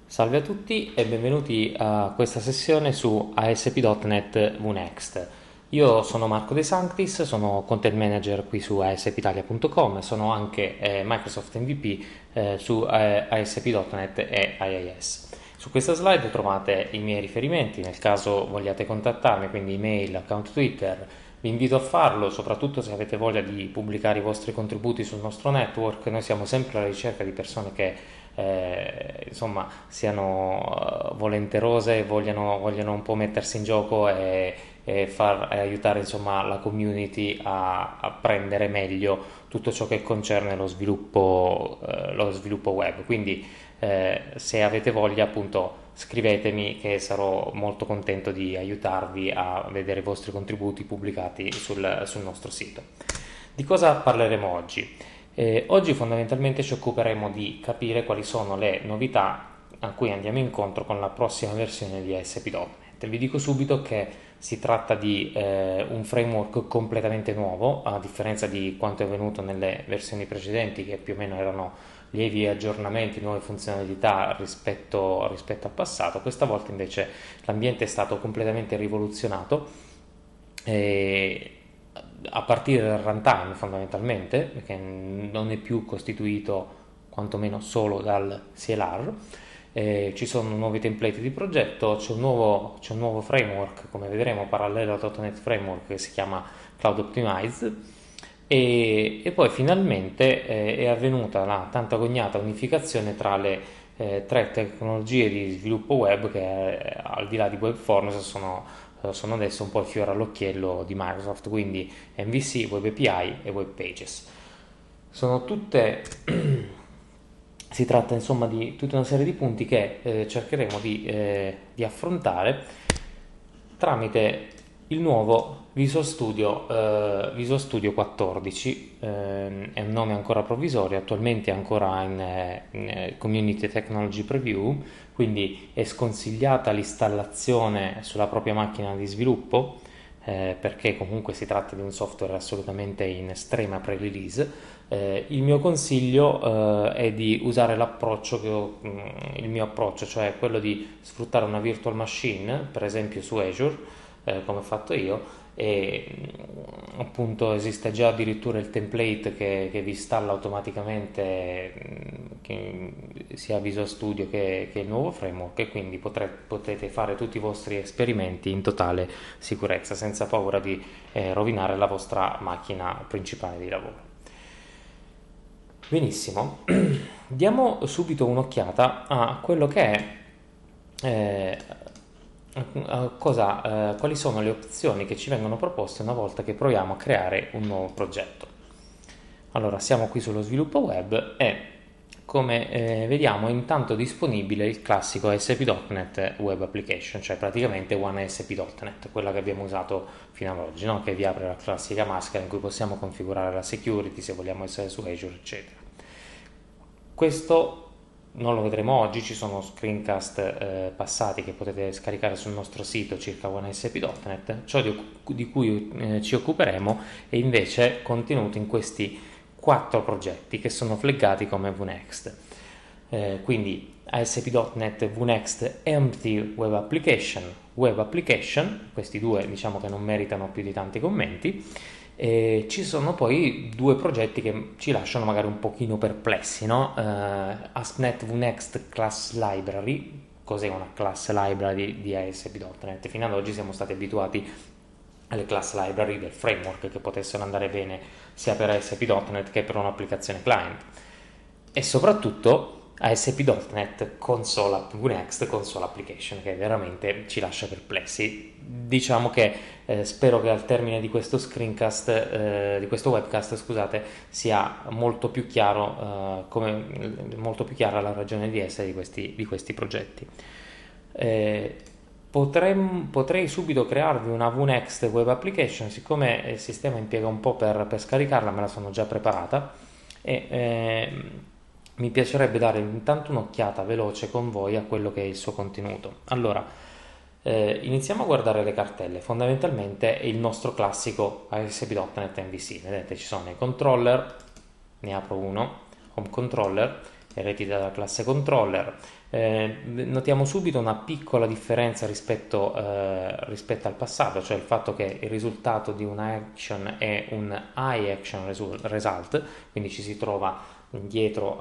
Salve a tutti e benvenuti a questa sessione su ASP.NET VNext. Io sono Marco De Sanctis, sono content manager qui su aspitalia.com e sono anche Microsoft MVP su ASP.NET e IIS. Su questa slide trovate i miei riferimenti nel caso vogliate contattarmi, quindi email, account Twitter. Vi invito a farlo, soprattutto se avete voglia di pubblicare i vostri contributi sul nostro network. Noi siamo sempre alla ricerca di persone che insomma siano volenterose, vogliano un po' mettersi in gioco e aiutare insomma la community a prendere meglio tutto ciò che concerne lo sviluppo web. Quindi se avete voglia, appunto, scrivetemi che sarò molto contento di aiutarvi a vedere i vostri contributi pubblicati sul nostro sito. Di cosa parleremo oggi? Oggi fondamentalmente ci occuperemo di capire quali sono le novità a cui andiamo incontro con la prossima versione di ASP.NET. Vi dico subito che si tratta di un framework completamente nuovo, a differenza di quanto è avvenuto nelle versioni precedenti, che più o meno erano lievi aggiornamenti, nuove funzionalità rispetto al passato. Questa volta invece l'ambiente è stato completamente rivoluzionato e a partire dal runtime fondamentalmente, perché non è più costituito quantomeno solo dal CLR. Ci sono nuovi template di progetto, c'è un nuovo framework, come vedremo, parallelo al .NET Framework, che si chiama Cloud Optimized, e poi finalmente è avvenuta la tanto agognata unificazione tra le tre tecnologie di sviluppo web che al di là di WebForms sono adesso un po' il fiore all'occhiello di Microsoft, quindi MVC, Web API e Web Pages. Sono tutte Si tratta insomma di tutta una serie di punti che cercheremo di affrontare tramite il nuovo Visual Studio 14. È un nome ancora provvisorio, attualmente è ancora in Community Technology Preview, quindi è sconsigliata l'installazione sulla propria macchina di sviluppo, perché comunque si tratta di un software assolutamente in estrema pre-release. Il mio consiglio è di usare il mio approccio, cioè quello di sfruttare una virtual machine, per esempio su Azure, come ho fatto io, e appunto esiste già addirittura il template che vi installa automaticamente sia Visual Studio che il nuovo framework, e quindi potete fare tutti i vostri esperimenti in totale sicurezza, senza paura di rovinare la vostra macchina principale di lavoro. Benissimo, diamo subito un'occhiata a quello che è quali sono le opzioni che ci vengono proposte una volta che proviamo a creare un nuovo progetto. Allora, siamo qui sullo sviluppo web e come vediamo è intanto disponibile il classico ASP.NET Web Application, cioè praticamente OneASP.NET, quella che abbiamo usato fino ad oggi, no? Che vi apre la classica maschera in cui possiamo configurare la security, se vogliamo essere su Azure, eccetera. Questo non lo vedremo oggi, ci sono screencast passati che potete scaricare sul nostro sito circa OneASP.NET. Ciò di cui ci occuperemo è invece contenuto in questi 4 progetti che sono flaggati come VNext. Quindi ASP.NET VNext Empty Web Application, questi due diciamo che non meritano più di tanti commenti. E ci sono poi 2 progetti che ci lasciano magari un pochino perplessi, no? ASP.NET VNext Class Library. Cos'è una class library di ASP.NET? Fino ad oggi siamo stati abituati alle class library del framework, che potessero andare bene sia per ASP.NET che per un'applicazione client, e soprattutto ASP.NET VNext Console Application, che veramente ci lascia perplessi. Diciamo che spero che al termine di questo screencast, di questo webcast, scusate, sia molto più chiaro, molto più chiara la ragione di essere di questi progetti. Potrei subito crearvi una VNext Web Application, siccome il sistema impiega un po' per scaricarla, me la sono già preparata e mi piacerebbe dare intanto un'occhiata veloce con voi a quello che è il suo contenuto. Allora, iniziamo a guardare le cartelle. Fondamentalmente è il nostro classico ASP.NET MVC. Vedete, ci sono i controller, ne apro uno, home controller, eredita dalla classe controller. Notiamo subito una piccola differenza rispetto al passato, cioè il fatto che il risultato di una action è un iAction result, quindi ci si trova dietro a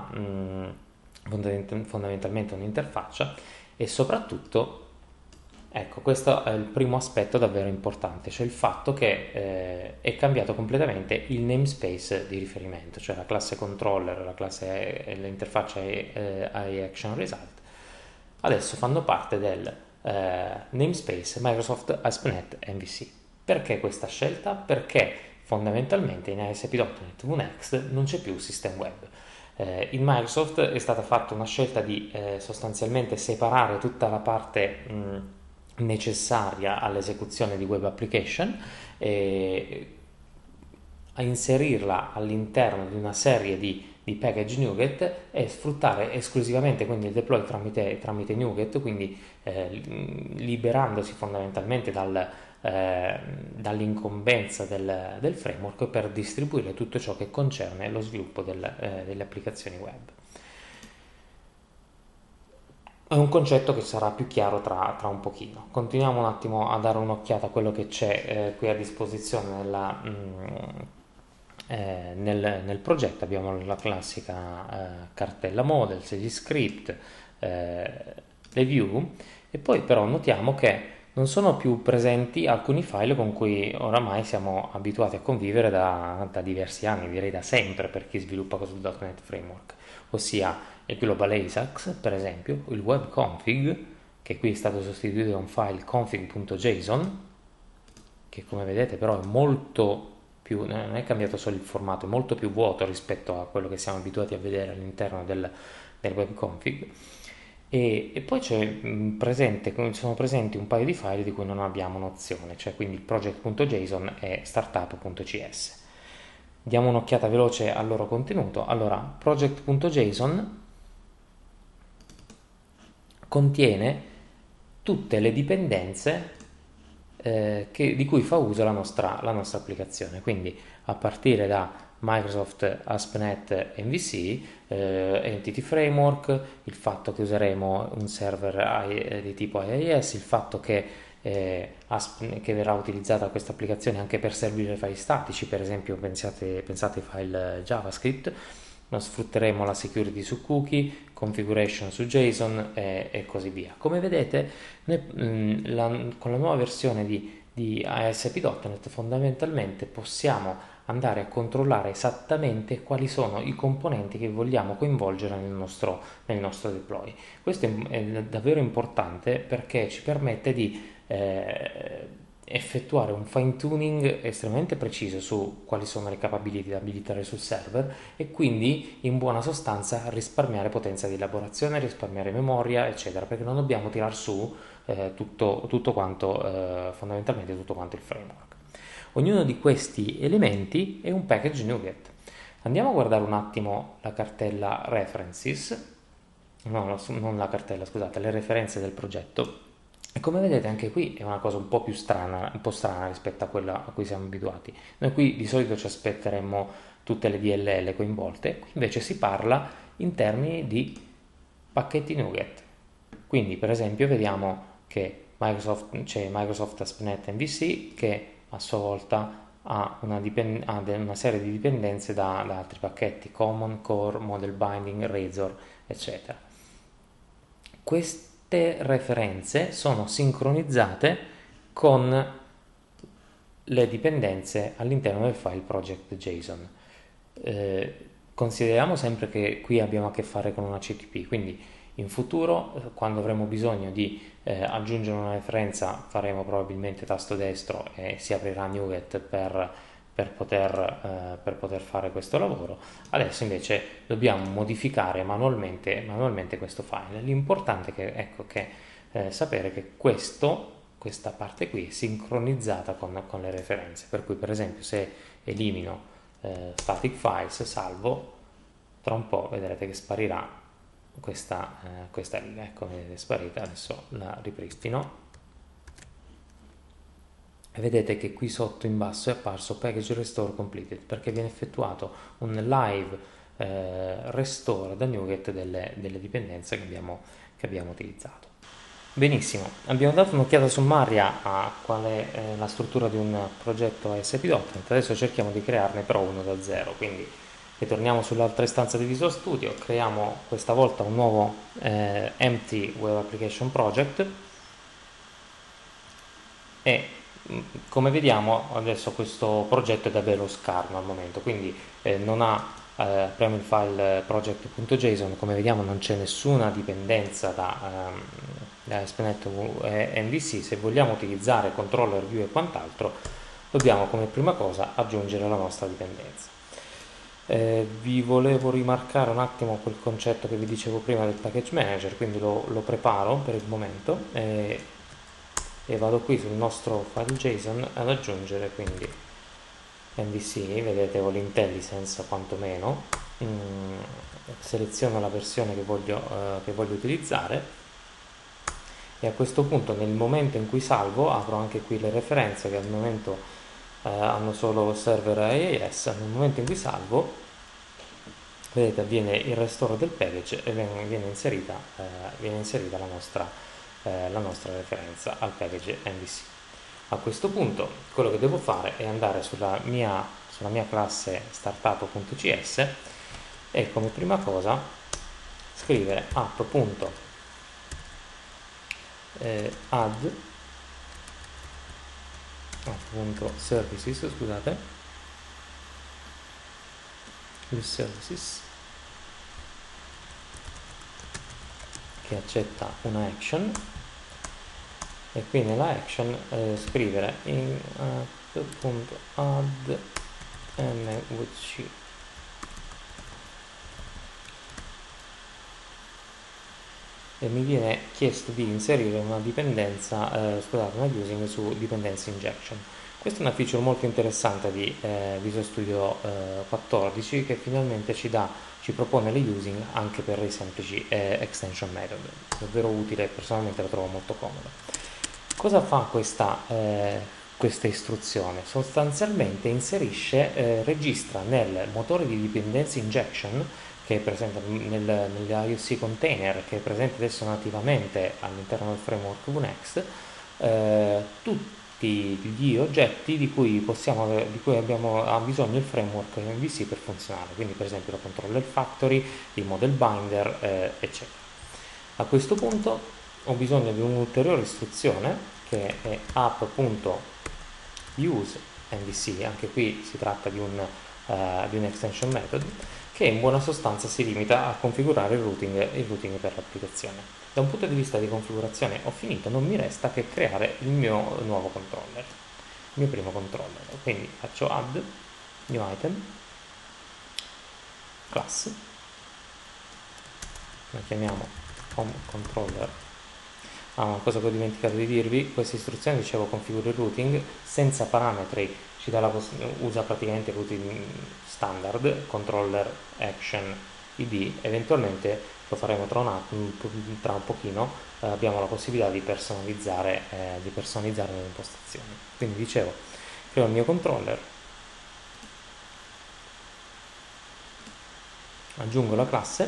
fondamentalmente un'interfaccia, e soprattutto, ecco, questo è il primo aspetto davvero importante, cioè il fatto che è cambiato completamente il namespace di riferimento, cioè la classe controller, l'interfaccia iActionResult, adesso fanno parte del namespace Microsoft ASP.NET MVC. Perché questa scelta? Perché fondamentalmente in ASP.NET VNext non c'è più System Web. In Microsoft è stata fatta una scelta di sostanzialmente separare tutta la parte necessaria all'esecuzione di web application e a inserirla all'interno di una serie di package NuGet e sfruttare esclusivamente quindi il deploy tramite NuGet, quindi liberandosi fondamentalmente dall'incombenza del framework per distribuire tutto ciò che concerne lo sviluppo delle applicazioni web. È un concetto che sarà più chiaro tra un pochino. Continuiamo un attimo a dare un'occhiata a quello che c'è qui a disposizione nel progetto. Abbiamo la classica cartella models, gli script, le view, e poi però notiamo che non sono più presenti alcuni file con cui oramai siamo abituati a convivere da diversi anni, direi da sempre per chi sviluppa sul .NET Framework, ossia il Global ASAX, per esempio, il web config, che qui è stato sostituito da un file config.json, che come vedete però è molto più, non è cambiato solo il formato, è molto più vuoto rispetto a quello che siamo abituati a vedere all'interno del web config. E poi sono presenti un paio di file di cui non abbiamo nozione, cioè quindi il project.json e startup.cs. Diamo un'occhiata veloce al loro contenuto. Allora, project.json contiene tutte le dipendenze di cui fa uso la nostra applicazione, quindi a partire da Microsoft ASP.NET MVC, Entity Framework, il fatto che useremo un server di tipo IIS, il fatto che verrà utilizzata questa applicazione anche per servire file statici, per esempio pensate ai file JavaScript. Non sfrutteremo la security su cookie, configuration su JSON e così via. Come vedete, noi, con la nuova versione di ASP.NET fondamentalmente possiamo andare a controllare esattamente quali sono i componenti che vogliamo coinvolgere nel nostro deploy. Questo è davvero importante perché ci permette di effettuare un fine tuning estremamente preciso su quali sono le capability da abilitare sul server e quindi in buona sostanza risparmiare potenza di elaborazione, risparmiare memoria eccetera, perché non dobbiamo tirar su tutto quanto fondamentalmente tutto quanto il framework. Ognuno di questi elementi è un package NuGet. Andiamo a guardare un attimo la cartella references, no, non la cartella, scusate, le referenze del progetto. E come vedete anche qui è una cosa un po' più strana, un po' strana rispetto a quella a cui siamo abituati. Noi qui di solito ci aspetteremmo tutte le DLL coinvolte, qui invece si parla in termini di pacchetti NuGet. Quindi per esempio vediamo che c'è Microsoft ASP.NET MVC che a sua volta ha una serie di dipendenze da altri pacchetti, Common, Core, Model Binding, Razor, eccetera. Queste referenze sono sincronizzate con le dipendenze all'interno del file project.json. Consideriamo sempre che qui abbiamo a che fare con una CTP, quindi in futuro, quando avremo bisogno di aggiungere una referenza, faremo probabilmente tasto destro e si aprirà NuGet per poter fare questo lavoro. Adesso invece dobbiamo modificare manualmente questo file. L'importante è sapere che questa parte qui è sincronizzata con le referenze, per cui per esempio se elimino static files, salvo, tra un po' vedrete che sparirà questa riga. Ecco, vedete, è sparita. Adesso la ripristino e vedete che qui sotto in basso è apparso package restore completed perché viene effettuato un live restore da NuGet delle dipendenze che abbiamo utilizzato. Benissimo, abbiamo dato un'occhiata sommaria a qual è la struttura di un progetto ASP.NET, adesso cerchiamo di crearne però uno da zero, quindi ritorniamo sull'altra istanza di Visual Studio, creiamo questa volta un nuovo empty web application project e come vediamo adesso questo progetto è davvero scarno al momento, quindi non ha apriamo il file project.json, come vediamo non c'è nessuna dipendenza da ASP.NET MVC. Se vogliamo utilizzare controller, view e quant'altro dobbiamo come prima cosa aggiungere la nostra dipendenza. Vi volevo rimarcare un attimo quel concetto che vi dicevo prima del package manager, quindi lo preparo per il momento e vado qui sul nostro file JSON ad aggiungere quindi MVC, vedete ho l'IntelliSense quantomeno, seleziono la versione che voglio utilizzare e a questo punto nel momento in cui salvo apro anche qui le referenze che al momento hanno solo server AES. Nel momento in cui salvo vedete avviene il restore del package e viene inserita la nostra referenza al package MVC. A questo punto quello che devo fare è andare sulla mia classe startup.cs e come prima cosa scrivere app.services, scusate, il services che accetta una action e qui nella action scrivere in app.add mvc e mi viene chiesto di inserire una dipendenza, una using su dependency injection. Questa è una feature molto interessante di Visual Studio 14 che finalmente ci propone le using anche per i semplici extension method, davvero utile, personalmente la trovo molto comoda. Cosa fa questa istruzione? Sostanzialmente registra nel motore di dependency injection che è presente nell'IOC container, che è presente adesso nativamente all'interno del framework Vuenext, tutti gli oggetti di cui ha bisogno il framework MVC per funzionare, quindi per esempio la controller factory, il model binder, eccetera. A questo punto ho bisogno di un'ulteriore istruzione che è app.useMVC, anche qui si tratta di un extension method che in buona sostanza si limita a configurare il routing per l'applicazione. Da un punto di vista di configurazione ho finito, non mi resta che creare il mio nuovo controller, il mio primo controller. Quindi faccio add new item, class, la chiamiamo home controller. Una cosa che ho dimenticato di dirvi, questa istruzione dicevo configura il routing senza parametri, usa praticamente il routing standard, controller action id, eventualmente lo faremo tra un pochino, abbiamo la possibilità di personalizzare le impostazioni. Quindi dicevo, creo il mio controller, aggiungo la classe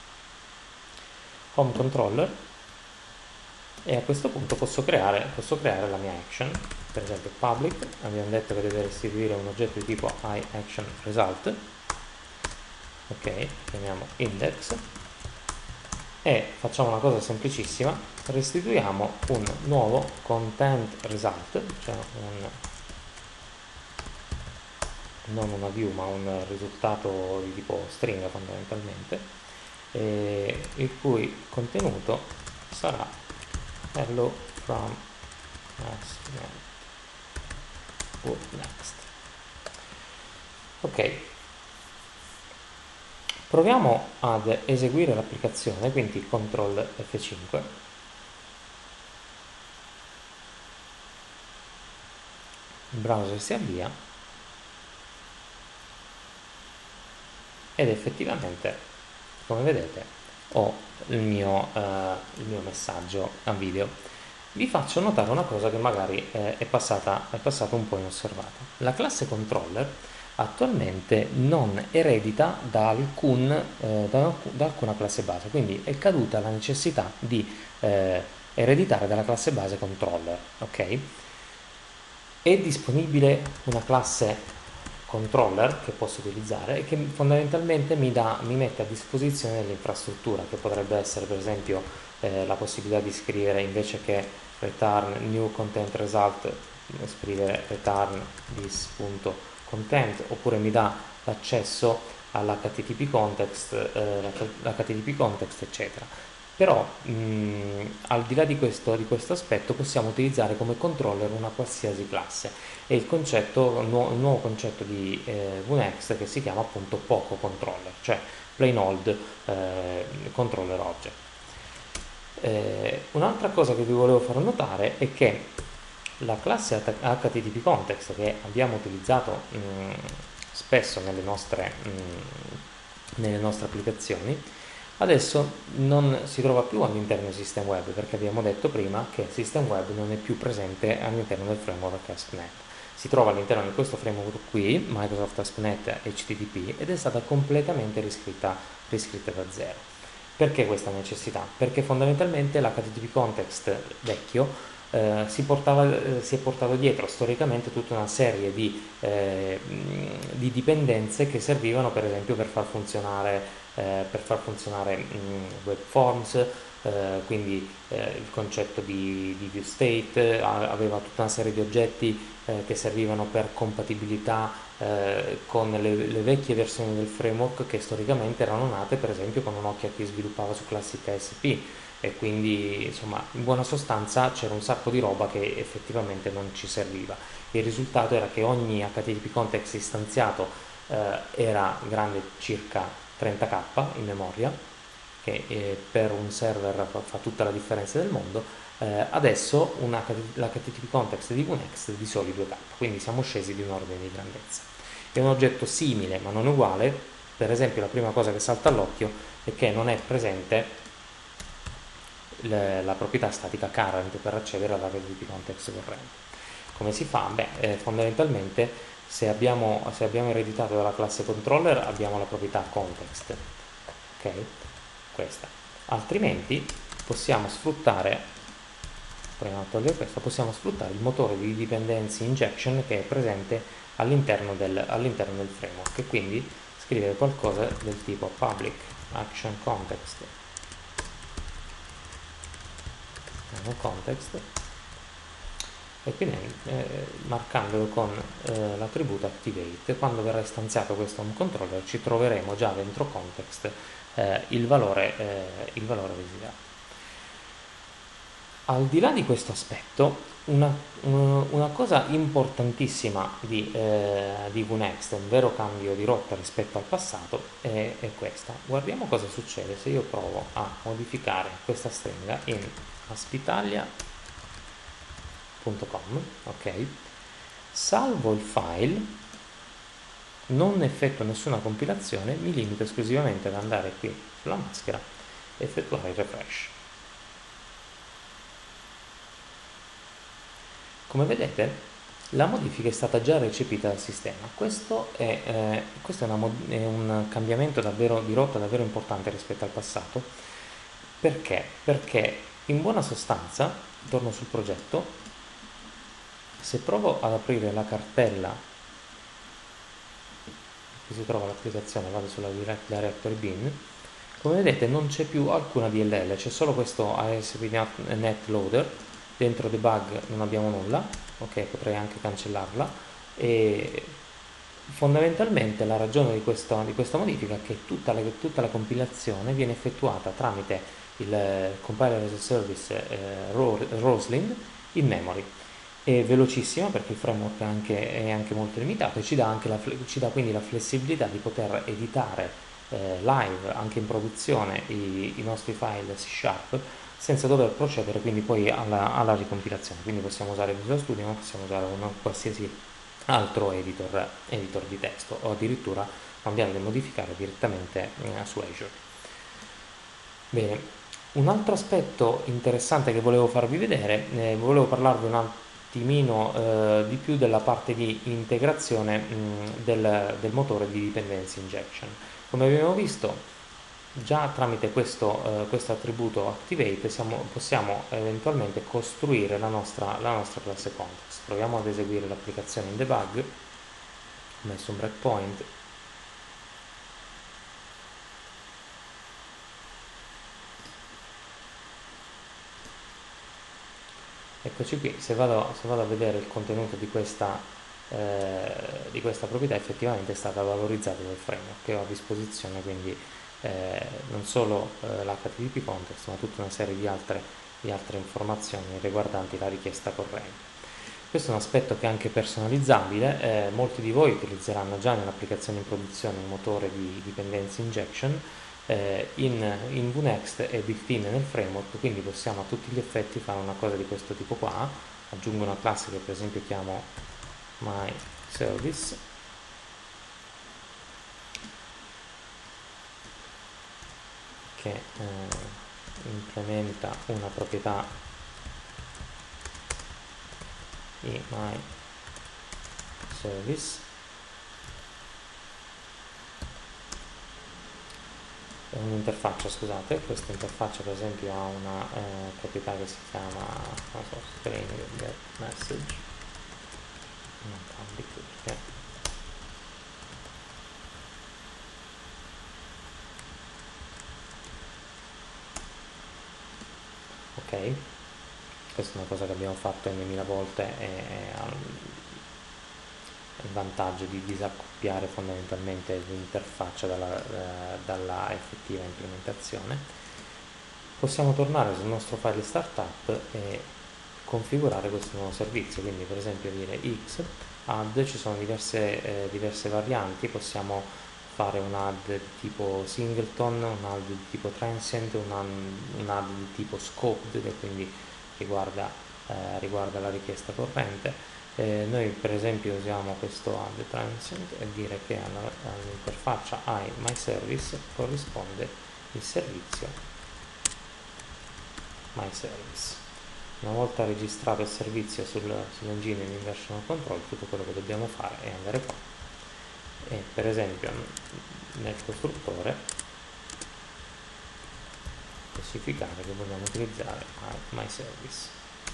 home controller e a questo punto posso creare la mia action, per esempio public, abbiamo detto che deve restituire un oggetto di tipo iActionResult, ok, chiamiamo index e facciamo una cosa semplicissima, restituiamo un nuovo content result, cioè non una view ma un risultato di tipo string fondamentalmente, il cui contenuto sarà hello from next. Ok, proviamo ad eseguire l'applicazione, quindi CTRL F5. Il browser si avvia ed effettivamente, come vedete, ho il mio messaggio a video. Vi faccio notare una cosa che magari è passata un po' inosservata. La classe controller attualmente non eredita da alcuna classe base, quindi è caduta la necessità di ereditare dalla classe base controller, ok? È disponibile una classe controller che posso utilizzare e che fondamentalmente mi mette a disposizione dell'infrastruttura, che potrebbe essere per esempio la possibilità di scrivere, invece che return new content result, scrivere return this.content, oppure mi dà l'accesso all'HTTP context, l'HTTP context, eccetera. Però al di là di questo aspetto possiamo utilizzare come controller una qualsiasi classe. È il nuovo concetto di VNext, che si chiama appunto Poco Controller, cioè plain old controller object. Un'altra cosa che vi volevo far notare è che la classe HTTP context, che abbiamo utilizzato spesso nelle nostre applicazioni, adesso non si trova più all'interno del System Web, perché abbiamo detto prima che il System Web non è più presente all'interno del framework ASP.NET. Si trova all'interno di questo framework qui, Microsoft ASP.NET HTTP, ed è stata completamente riscritta da zero. Perché questa necessità? Perché fondamentalmente l'HTTP context vecchio si è portato dietro storicamente tutta una serie di dipendenze che servivano per esempio per far funzionare web forms, quindi il concetto di view state aveva tutta una serie di oggetti che servivano per compatibilità con le vecchie versioni del framework, che storicamente erano nate per esempio con un occhio a chi sviluppava su Classic ASP, e quindi insomma in buona sostanza c'era un sacco di roba che effettivamente non ci serviva. Il risultato era che ogni HTTP context istanziato era grande circa 30k in memoria, che per un server fa tutta la differenza del mondo. Adesso l'HTTP context di VNext è di soli 2k, quindi siamo scesi di un ordine di grandezza. È un oggetto simile ma non uguale. Per esempio, la prima cosa che salta all'occhio è che non è presente la proprietà statica current per accedere all'HTTP context corrente. Come si fa? Beh, fondamentalmente se abbiamo ereditato dalla classe controller abbiamo la proprietà context, ok? Questa. Altrimenti possiamo sfruttare, proviamo a togliere questo, possiamo sfruttare il motore di dependency injection che è presente all'interno del framework, e quindi scrivere qualcosa del tipo public action context context, e quindi marcandolo con l'attributo activate. Quando verrà istanziato questo home controller ci troveremo già dentro context il valore desiderato. Al di là di questo aspetto, una cosa importantissima di VNext, un vero cambio di rotta rispetto al passato, è questa. Guardiamo cosa succede se io provo a modificare questa stringa in aspitalia.com, ok? Salvo il file, non effettuo nessuna compilazione, mi limito esclusivamente ad andare qui sulla maschera e effettuare il refresh. Come vedete, la modifica è stata già recepita dal sistema. Questo è un cambiamento di rotta davvero importante rispetto al passato. Perché? Perché in buona sostanza, torno sul progetto, se provo ad aprire la cartella in cui si trova l'applicazione, vado sulla Direct Directory bin, come vedete non c'è più alcuna DLL, c'è solo questo ASP.NET Loader. Dentro debug non abbiamo nulla, ok, potrei anche cancellarla, e fondamentalmente la ragione di questa modifica è che tutta la compilazione viene effettuata tramite il compiler as a service Roslyn in memory. È velocissima perché il framework è anche molto limitato, e ci dà quindi la flessibilità di poter editare live, anche in produzione, i nostri file C# senza dover procedere quindi poi alla ricompilazione. Quindi possiamo usare Visual Studio, ma possiamo usare un qualsiasi altro editor di testo, o addirittura cambiare e modificare direttamente su Azure. Bene, un altro aspetto interessante che volevo farvi vedere, volevo parlarvi un attimino di più della parte di integrazione del motore di dependency injection. Come abbiamo visto, già tramite questo attributo activate possiamo eventualmente costruire la nostra classe context. Proviamo ad eseguire l'applicazione in debug, ho messo un breakpoint. Eccoci qui, se vado a vedere il contenuto di questa proprietà, effettivamente è stata valorizzata dal framework che ho a disposizione, quindi non solo l'HTTP context, ma tutta una serie di altre informazioni riguardanti la richiesta corrente. Questo è un aspetto che è anche personalizzabile, molti di voi utilizzeranno già nell'applicazione in produzione un motore di dependency injection. In Vunext è built-in nel framework, quindi possiamo a tutti gli effetti fare una cosa di questo tipo qua. Aggiungo una classe che per esempio chiamo myService, che implementa una proprietà di myService. Un'interfaccia, scusate, questa interfaccia per esempio ha una proprietà che si chiama, non so, string get message, non public, perché ok, questa è una cosa che abbiamo fatto n.000 volte e ha il vantaggio di disaccoppiare fondamentalmente l'interfaccia dalla effettiva implementazione. Possiamo tornare sul nostro file startup e configurare questo nuovo servizio, quindi per esempio dire x add, ci sono diverse varianti, possiamo fare un add di tipo singleton, un add di tipo transient, un add di tipo scoped, che quindi riguarda la richiesta corrente. Noi per esempio usiamo questo add transient e dire che all'interfaccia myService corrisponde il servizio myService. Una volta registrato il servizio sull'engine in version control, tutto quello che dobbiamo fare è andare qua e per esempio nel costruttore specificare che vogliamo utilizzare myService.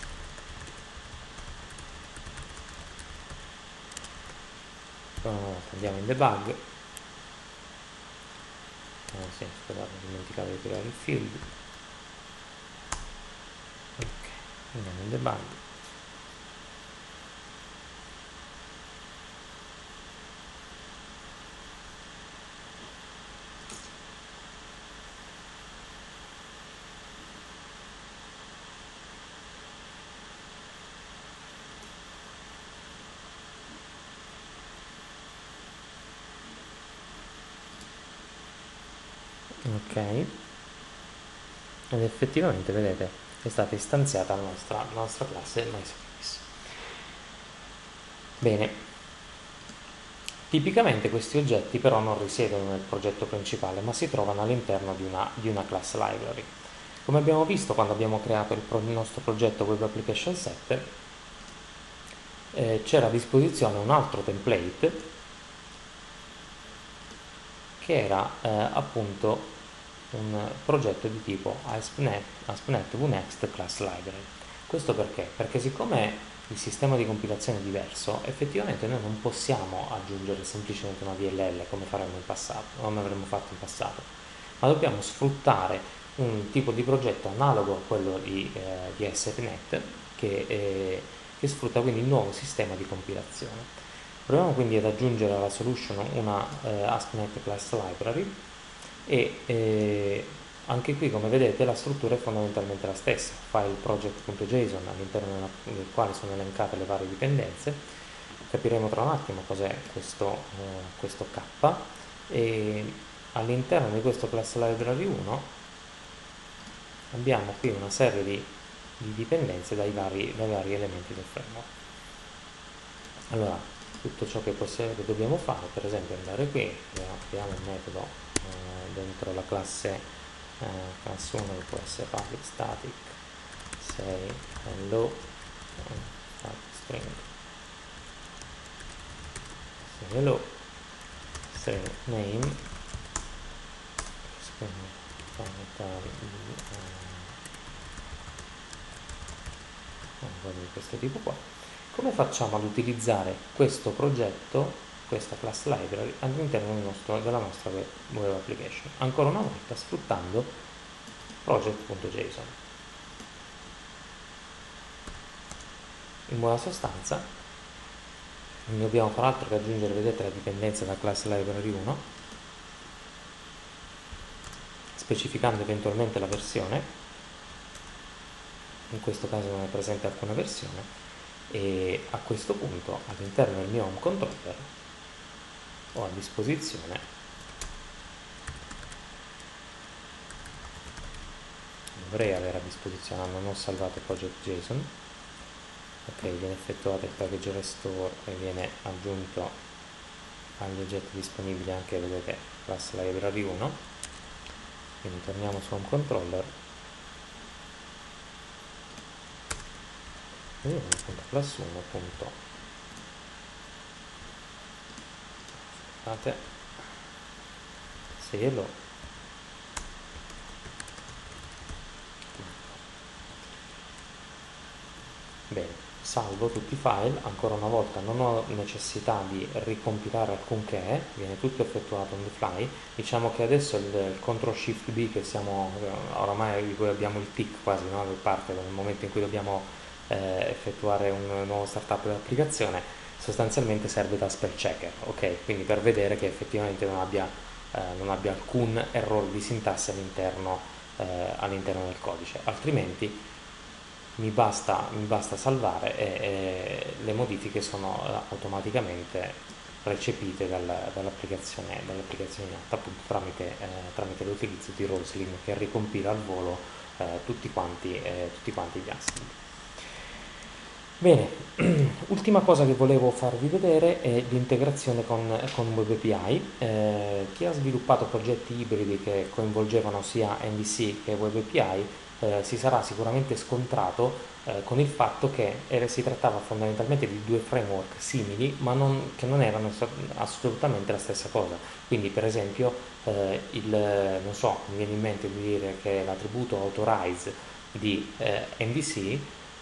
Una volta andiamo in debug, sì, scusate, ho dimenticato di creare il field. Ok, andiamo in debug. Ok, ed effettivamente vedete è stata istanziata la nostra classe myService. Bene, tipicamente questi oggetti però non risiedono nel progetto principale, ma si trovano all'interno di una class library. Come abbiamo visto quando abbiamo creato il nostro progetto Web Application Set, c'era a disposizione un altro template che era appunto un progetto di tipo ASP.NET Vunext Class Library. Questo perché? Perché siccome il sistema di compilazione è diverso, effettivamente noi non possiamo aggiungere semplicemente una DLL come avremmo fatto in passato, ma dobbiamo sfruttare un tipo di progetto analogo a quello di ASP.NET che sfrutta quindi il nuovo sistema di compilazione. Proviamo quindi ad aggiungere alla solution una ASP.NET Class Library e anche qui, come vedete, la struttura è fondamentalmente la stessa, file project.json all'interno del quale sono elencate le varie dipendenze. Capiremo tra un attimo cos'è questo K, e all'interno di questo class library 1 abbiamo qui una serie di dipendenze dai vari elementi del framework. Allora, tutto ciò che dobbiamo fare, per esempio andare qui, creiamo un metodo dentro la classe 1 che può essere public static say hello string say hello, string name, string di questo tipo qua. Come facciamo ad utilizzare questo progetto, questa class library, all'interno della nostra web application? Ancora una volta sfruttando project.json. In buona sostanza non dobbiamo fare altro che aggiungere, vedete, la dipendenza da class library 1, specificando eventualmente la versione. In questo caso non è presente alcuna versione, e a questo punto all'interno del mio home controller ho a disposizione dovrei avere a disposizione, non ho salvato project.json, ok, viene effettuato il package restore e viene aggiunto agli oggetti disponibili anche, vedete, class library 1. Quindi torniamo su home controller, class 1 say hello, bene, salvo tutti i file. Ancora una volta non ho necessità di ricompilare alcunché, viene tutto effettuato on the fly. Diciamo che adesso il CTRL SHIFT B, che siamo oramai, di cui abbiamo il tic quasi, no? Che parte nel momento in cui dobbiamo effettuare un nuovo startup dell'applicazione, sostanzialmente serve da spell checker, ok? Quindi per vedere che effettivamente non abbia alcun errore di sintassi all'interno del codice, altrimenti mi basta salvare e le modifiche sono automaticamente recepite dall'applicazione in atto, appunto tramite l'utilizzo di Roslyn, che ricompila al volo tutti quanti gli asset. Bene, ultima cosa che volevo farvi vedere è l'integrazione con Web API. Chi ha sviluppato progetti ibridi che coinvolgevano sia MVC che Web API si sarà sicuramente scontrato con il fatto che si trattava fondamentalmente di due framework simili, ma che non erano assolutamente la stessa cosa. Quindi, per esempio, non so, mi viene in mente di dire che l'attributo authorize di MVC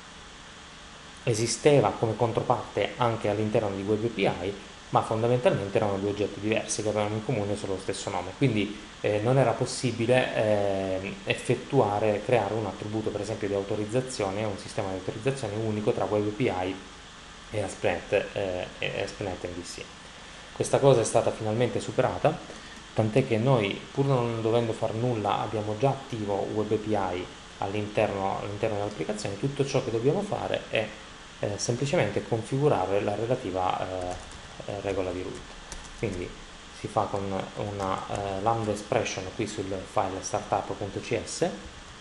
esisteva come controparte anche all'interno di Web API, ma fondamentalmente erano due oggetti diversi che avevano in comune solo lo stesso nome, quindi non era possibile creare un attributo, per esempio, di autorizzazione, un sistema di autorizzazione unico tra Web API e ASP.NET MVC. Questa cosa è stata finalmente superata, tant'è che noi, pur non dovendo fare nulla, abbiamo già attivo Web API all'interno dell'applicazione. Tutto ciò che dobbiamo fare è semplicemente configurare la relativa regola di root. Quindi si fa con una lambda expression qui sul file startup.cs.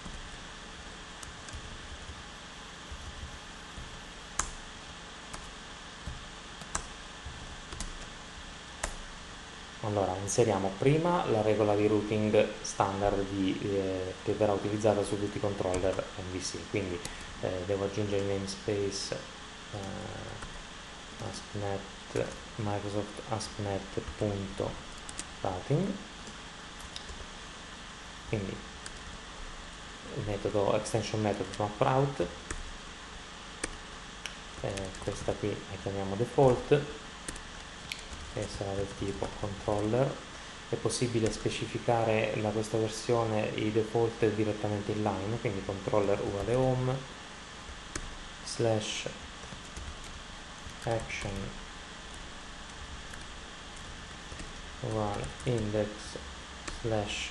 Allora, inseriamo prima la regola di routing standard che verrà utilizzata su tutti i controller MVC, quindi devo aggiungere il namespace ASP.NET Microsoft ASP.NET.routing, quindi il metodo extension method maprout, questa qui la chiamiamo default e sarà del tipo controller. È possibile specificare da questa versione i default direttamente in line, quindi controller uguale home slash action uguale index slash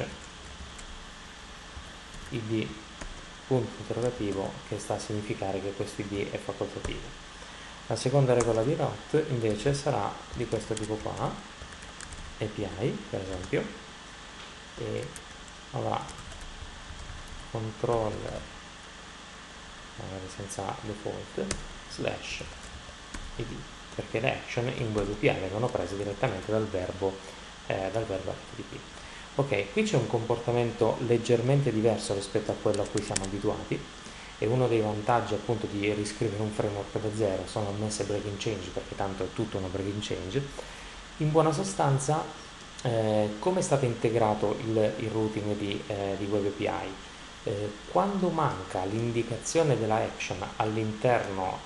id punto interrogativo, che sta a significare che questo id è facoltativo. La seconda regola di route invece sarà di questo tipo qua, API per esempio, e avrà controller magari senza default slash id, perché le action in Web API vengono prese direttamente dal verbo HTTP. Ok, qui c'è un comportamento leggermente diverso rispetto a quello a cui siamo abituati, e uno dei vantaggi appunto di riscrivere un framework da zero sono ammesse breaking change, perché tanto è tutto una breaking change. In buona sostanza, come è stato integrato il routing di Web API? Quando manca l'indicazione della action all'interno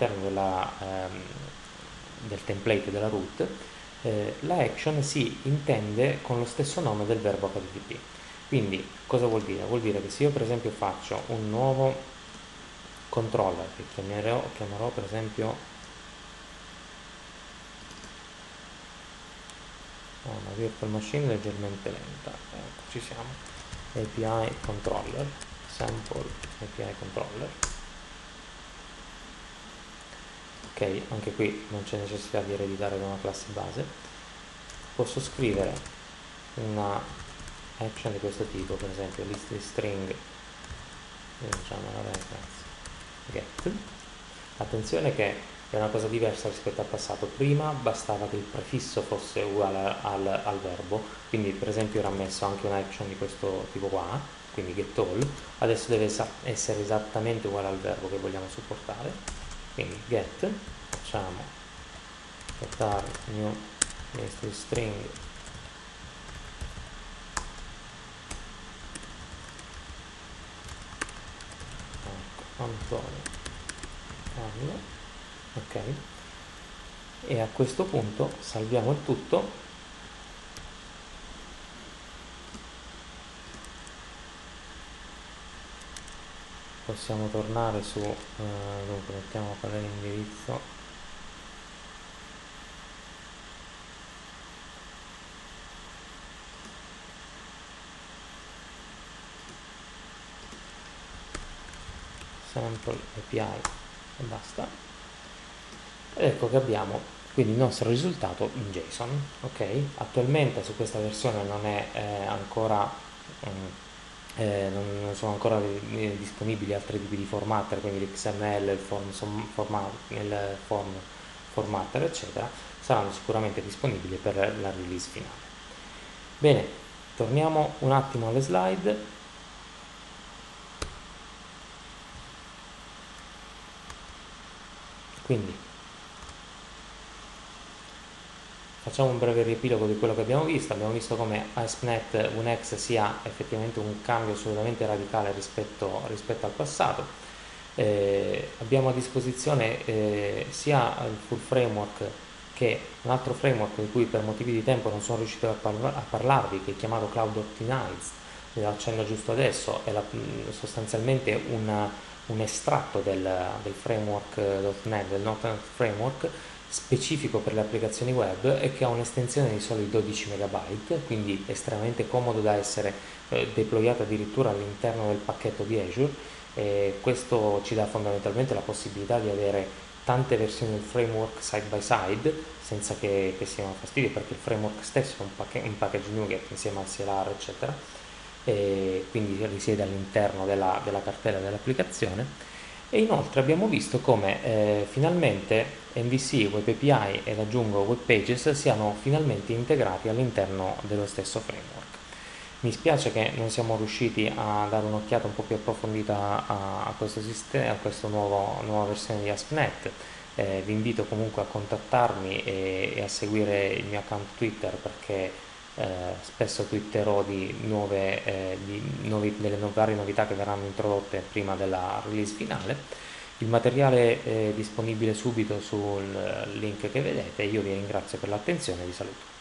del template della root, la action si intende con lo stesso nome del verbo HTTP. Quindi cosa vuol dire? Vuol dire che se io per esempio faccio un nuovo controller che chiamerò per esempio una virtual machine leggermente lenta, ecco, ci siamo, API controller, sample API controller. Ok, anche qui non c'è necessità di ereditare da una classe base. Posso scrivere una action di questo tipo, per esempio list di string, diciamo la reference get. Attenzione che è una cosa diversa rispetto al passato. Prima bastava che il prefisso fosse uguale al verbo, quindi per esempio era messo anche un action di questo tipo qua, quindi get all. Adesso deve essere esattamente uguale al verbo che vogliamo supportare, quindi get, facciamo gettar new list string Antonio Anno, ok, e a questo punto salviamo il tutto. Possiamo tornare su dunque mettiamo qual è l'indirizzo, sample API e basta. Ed ecco che abbiamo quindi il nostro risultato in JSON. Ok, attualmente su questa versione non è ancora non sono ancora disponibili altri tipi di formatter, quindi l'XML, il form formatter eccetera, saranno sicuramente disponibili per la release finale. Bene, torniamo un attimo alle slide. Quindi facciamo un breve riepilogo di quello che abbiamo visto. Abbiamo visto come ASP.NET Vunex sia effettivamente un cambio assolutamente radicale rispetto al passato. Abbiamo a disposizione sia il full framework che un altro framework di cui per motivi di tempo non sono riuscito a parlarvi, che è chiamato Cloud Optimized, ve lo accenno giusto adesso, è sostanzialmente un estratto del framework.NET, del .NET Framework, specifico per le applicazioni web e che ha un'estensione di soli 12 MB, quindi estremamente comodo da essere deployato addirittura all'interno del pacchetto di Azure. E questo ci dà fondamentalmente la possibilità di avere tante versioni del framework side by side senza che siano fastidio, perché il framework stesso è un package NuGet insieme al CLR eccetera, e quindi risiede all'interno della cartella dell'applicazione. E inoltre abbiamo visto come finalmente MVC, Web API ed aggiungo Web Pages siano finalmente integrati all'interno dello stesso framework. Mi spiace che non siamo riusciti a dare un'occhiata un po' più approfondita a questo sistema, a questa nuova versione di ASP.NET. Vi invito comunque a contattarmi e a seguire il mio account Twitter, perché spesso twitterò delle varie novità che verranno introdotte prima della release finale. Il materiale è disponibile subito sul link che vedete. Io vi ringrazio per l'attenzione e vi saluto.